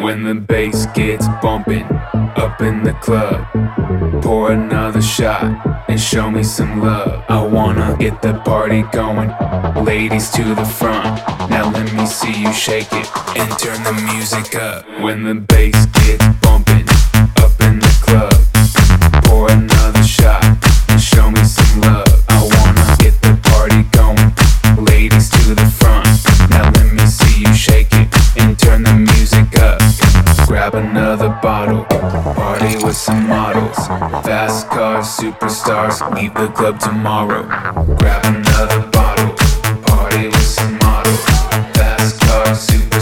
When the bass gets bumping up in the club, pour another shot and show me some love. I wanna get the party going, ladies to the front. Now let me see you shake it and turn the music up. When the bass gets bumping up in the club, pour another shot and show me some love. I wanna get the party going, ladies to the front. Now let me see you shake it and turn the music up. Grab another bottle, party with some models, fast cars, superstars, leave the club tomorrow. Grab another bottle, party with some models, fast cars, superstars.